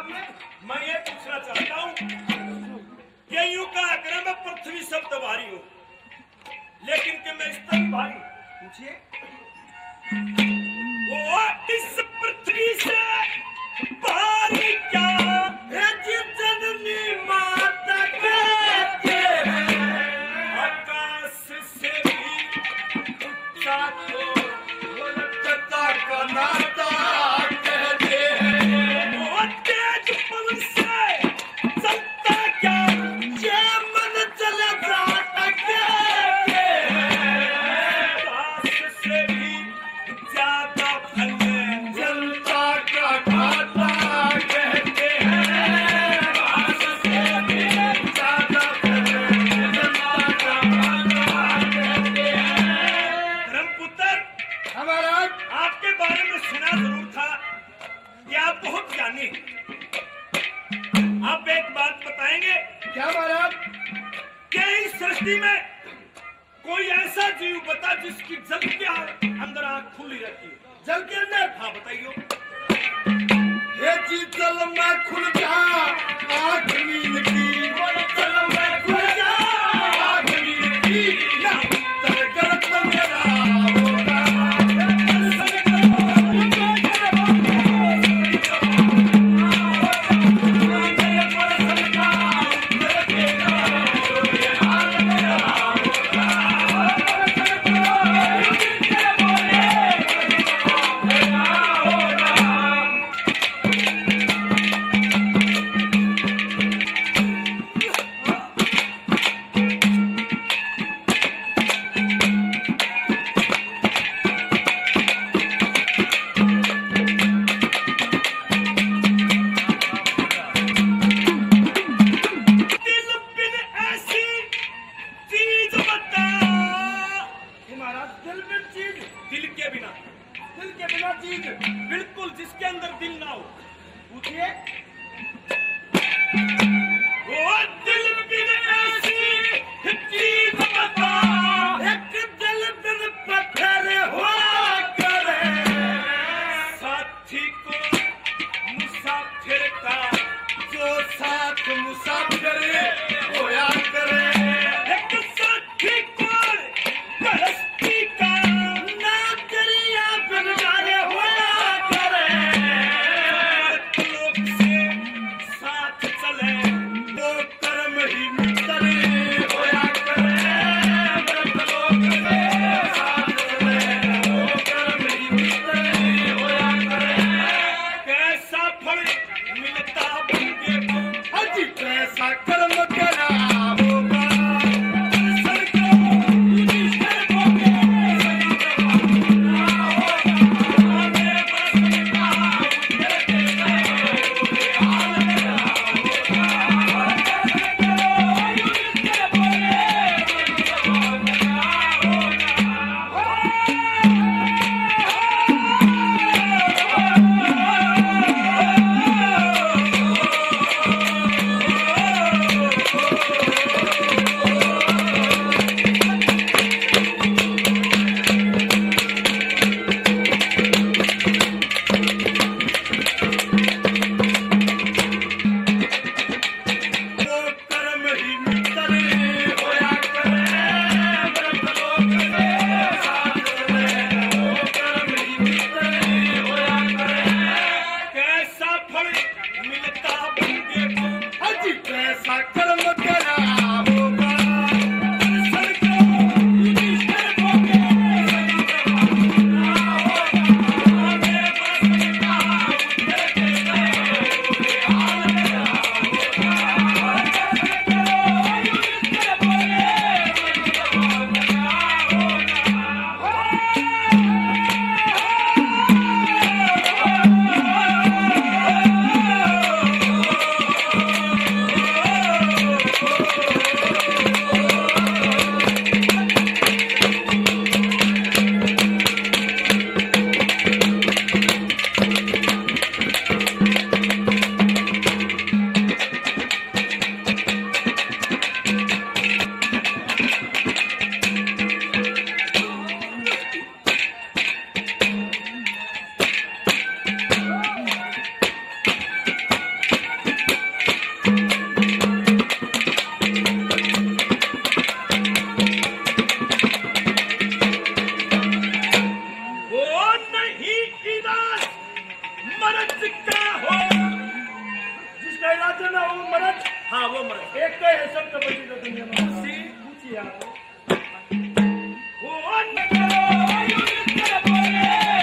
मैं ये पूछना चाहता हूँ कि यूं कहा करें मैं पृथ्वी शब्द भारी हूँ, लेकिन कि मैं इस तरह भारी हूँ। पूछिए। वो इस पृथ्वी से भारी क्या है जननी माता कहते हैं, आकाश से भी ऊंचा तो लटता का नाता कहते हैं। वो तेज पवन से चलता क्या ये मन चला जाता कहते हैं, आकाश से भी ज्यादा फल जनता का खाता कहते हैं, आकाश से भी ज्यादा फल जनता का खाता कहते हैं। धर्मपुत्र, हमारा आपके बारे में सुना जरूर था कि आप बहुत ज्ञानी। आप एक बात बताएंगे क्या महाराज? कि इस सृष्टि में कोई ऐसा जीव बता जिसकी जल के अंदर आंख खुली रहती है? जल के अंदर? हाँ बताइयो। ये जी जल में खुल जा आँख नींद की, जल में खुल जा आँख नींद की, ना तरगत मेरा होगा। बिल्कुल जिसके अंदर दिल ना हो। पूछिए। वो दिल बिन ऐसी चीज बता, एक दिल बिन पत्थर हुआ करे, साथी को मुसाफिर का जो साथ मुसाफिर होया करे। एक साथी को परस्ती का ना दरिया बिन जाने होया करे, लोग से मर्द का हो, जिसका इलाज ना हो मर्द। हाँ वो मर्द। एक तो है सब तो बची तो दुनिया में पूछिए आप। वो न करो युद्ध बोले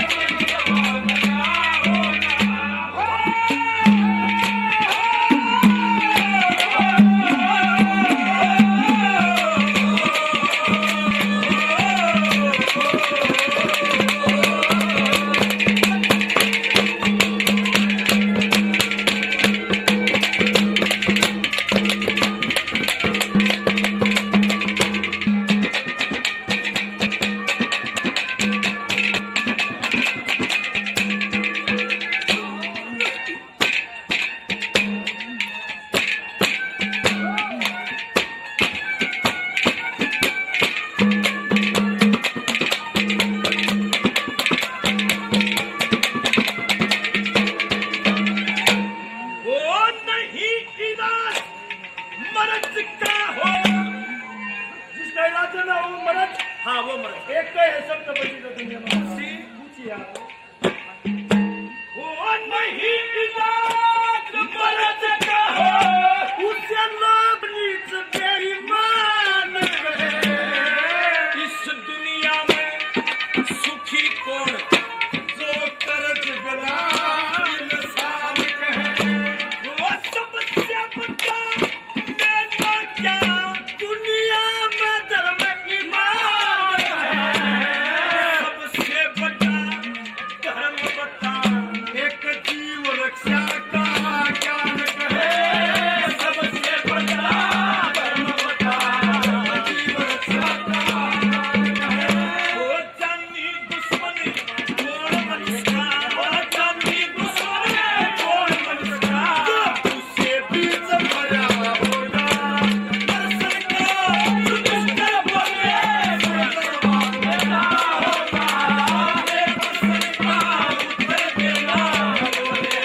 हाँ वो मर्द। एक तो है सब तो बची तो दुनिया में पूछिए आप। वो नहीं इलाज मर्द का हो, उसे लोग नीच बेईमान कहे। इस दुनिया में सुखी कौन जो कर्ज बना इंसान कहे। वो सबसे बड़ा मेरा क्या दुनिया में धर्म ईमान है। सबसे बड़ा धर्म बता एक जीव रक्षा का ज्ञान कहे। सबसे बड़ा धर्म बता जीव रक्षा का ज्ञान कहे। वो जानी दुश्मन कौन मनुष्य, वो जानी दुश्मन कौन मनुष्य, उसे बीच भरा होगा। दर्शन को दुष्ट बोले दर्शन का उत्तर देना बोले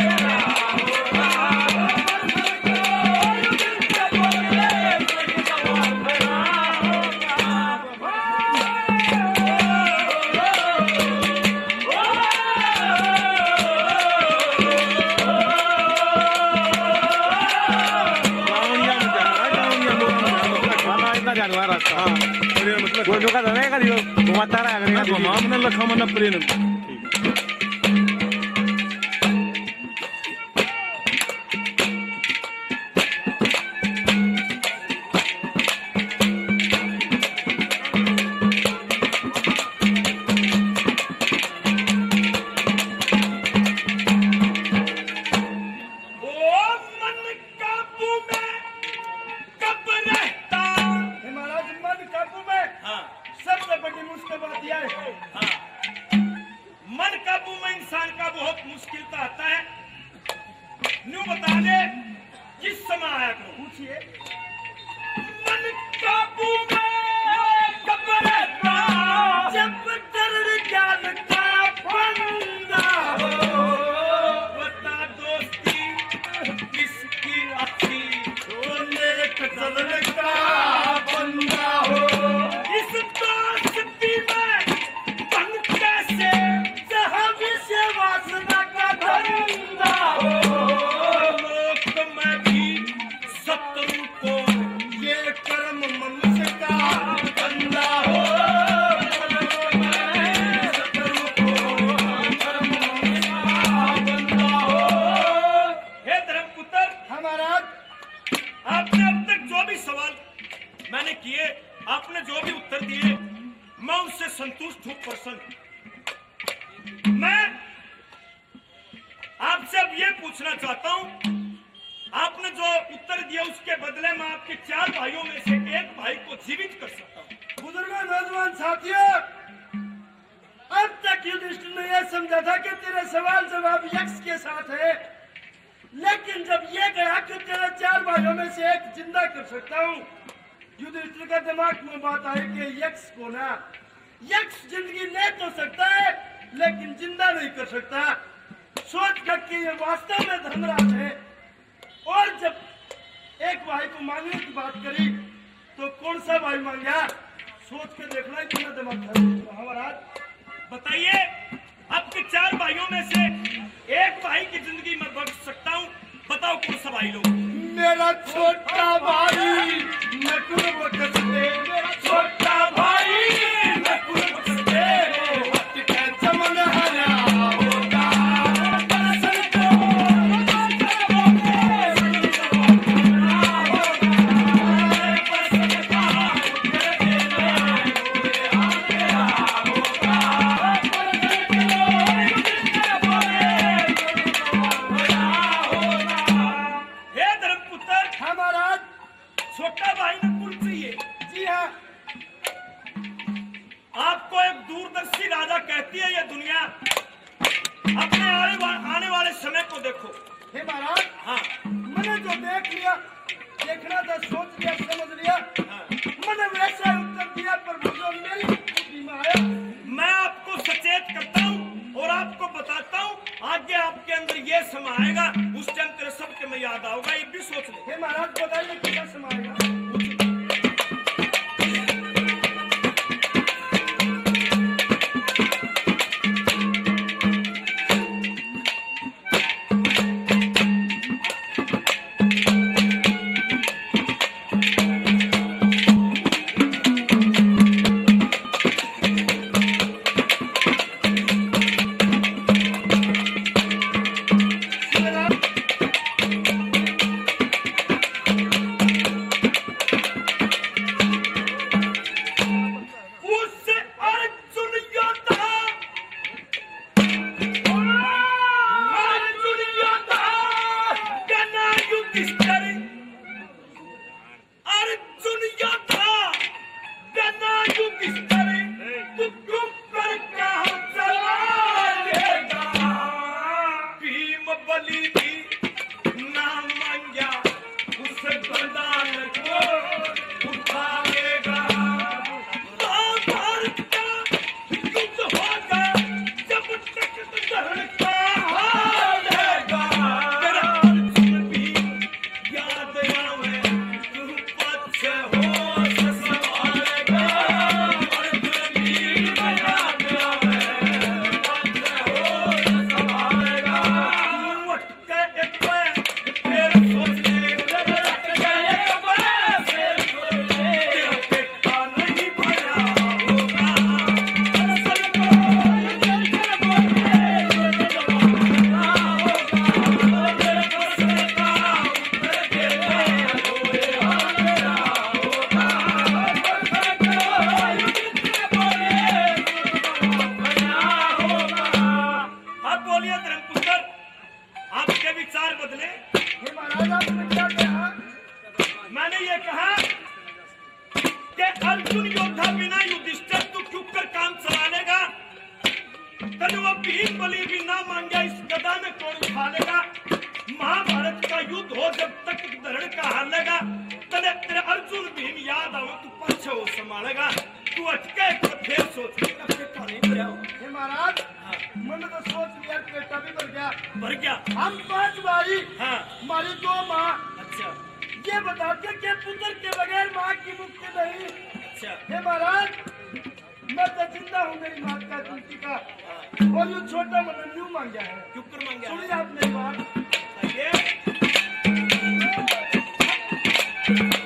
मन काबू में कब रहता। महाराज मन काबू में हाँ सबसे बड़ी मुश्किल बात यह है। हाँ, मन काबू में इंसान का बहुत मुश्किल तो आता है। न्यू बता दे किस समय आया करो। पूछिए। मन काबू में कब रहता, जब दर्द ज्ञान का बंदा हो। बता दोस्ती किसकी अच्छी, तो नेक चलन का बंदा हो। इस दोस्ती में बन कैसे, जहाँ विषय वासना का धंधा हो। लोक में भी शत्रु को ये कर्म मनुष्य का बंदा हो। शत्रु को कर्म मनुष्य का बंदा हो। हे धर्मपुत्र, हमारा आपने अब तक जो भी सवाल मैंने किए, आपने जो भी उत्तर दिए, मैं उससे संतुष्ट हूं, प्रसन्न। मैं आपसे अब ये पूछना चाहता हूं, आपने जो उत्तर दिया उसके बदले में आपके 4 भाइयों में से एक भाई को जीवित कर सकता हूं। बुजुर्गों, नौजवान साथियों, अब तक युधिष्ठिर ने यह समझा था कि तेरे सवाल जवाब यक्ष के साथ है, लेकिन जब ये कहा कि तेरे 4 भाइयों में से एक जिंदा कर सकता हूँ, युधिष्ठिर का दिमाग में बात आई कि यक्ष को ना, यक्ष जिंदगी ले तो सकता है लेकिन जिंदा नहीं कर सकता। सोच कर के ये वास्तव में धर्मराज है। और जब एक भाई को मांगने की बात करी तो कौन सा भाई मांगा, सोच के देखना कि मैं दिमाग खराब। बताइए, आपके 4 भाइयों में से एक भाई की जिंदगी में बख्श सकता हूँ, बताओ कौन सा भाई लोग? मेरा छोटा भाई नकुल बख्श दे, मेरा छोटा भाई नकुल बख्श दे, वक्त के चमन हरा होगा दर्शन को, छोटा भाई नकुल चाहिए। जी हाँ, आपको एक दूरदर्शी राजा कहती है ये दुनिया। अपने आने वाले समय को देखो। हे महाराज, हाँ मैंने जो देख लिया, देखना था, सोच लिया, समझ लिया, हाँ। मैंने वैसा उत्तर दिया, पर मुझे मेरी बुद्धि में आया। मैं आपको सचेत करता हूँ और आपको बताता हूँ, आगे आपके अंदर ये समाएगा, उस टाइम तेरे सबके में याद आओगा, ये भी सोच ले। हे महाराज, बताइए क्या समाएगा? अर्जुन योद्धा बिना युधिष्ठिर तू क्यों कर काम चलानेगा? तनुआ भीम बलि भी ना मांगा इस गदा में कौन उठा लेगा? महाभारत का युद्ध हो जब तक धरण का हालेगा, तने तेरे अर्जुन भीम याद आओ तू पीछे हो संभालेगा। तू अटके तो फिर सोच ले कब तक नहीं भरा हो। हे महाराज, मन तो सोच लिया, पेटा भी भर गया। हम 5 भाई, हाँ हमारी 2 माँ। अच्छा, ये बता के पुत्र के बगैर माँ की मुक्ति नहीं। अच्छा हे महाराज, मैं तो जिंदा हूँ, मेरी माँ का तुलसी का, और ये छोटा मन न्यू मांगा है। क्यों कर मांगा? सुनिए आप मेरी बात। ये